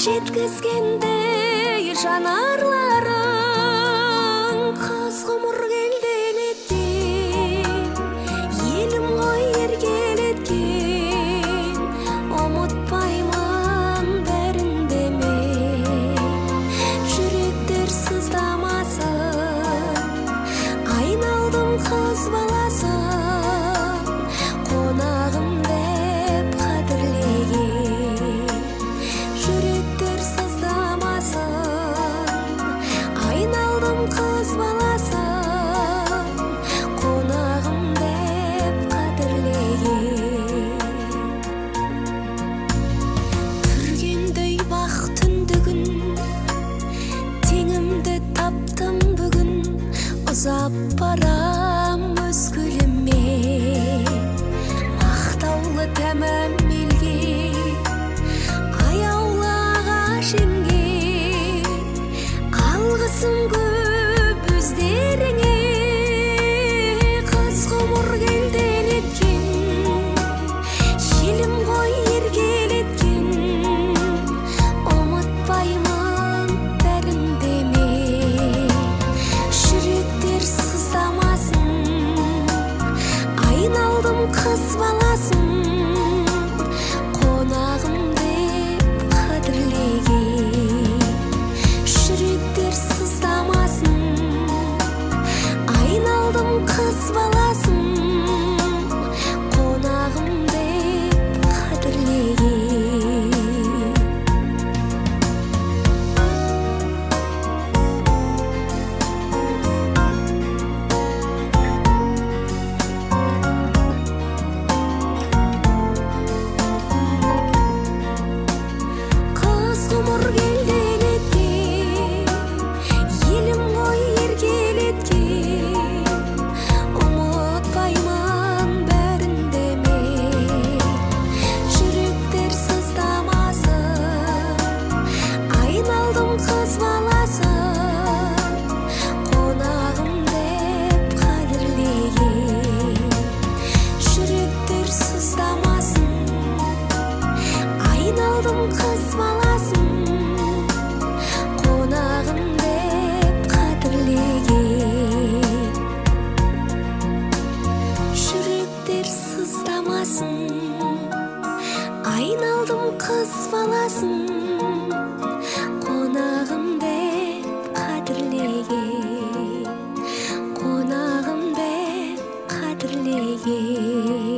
жеткізгендей жанарларың қыз ғұмыр келден еткен елім ғой еркелеткен ұмытпаймын бәрін де мен жүректер сыздамасын айналдым қыз баласын қонағым деп қадірлеген жүректер сыздамасын айналдым қыз баласын қонағым деп қадірлеген бүргендей бақ түндігін теңімді таптым бүгін ұзап барам өз гүліме мақтаулы тәмам елге аяулы ағашыңе алғысым көп өздеріңе қыз ғұмыр келден еткен елім ғой еркелеткен ұмытпаймын бәрін де мен жүректер сыздамасын айналдым қыз баласын қонағым деп қадірлеген жүректер сыздамасын айналдым қыз баласын қонағым деп қадірлеген қыз ғұмыр келден еткен елім ғой еркелеткен ұмытпаймын бәрін де мен жүректер сыздамасын айналдым қыз баласын қонағым деп қадірлеген жүректер сыздамасын айналдым қыз баласын қонағым деп қадірлеген жүректер сыздамасын айналдым қыз баласын қонағым деп қадірлеген қонағым деп қадірлеген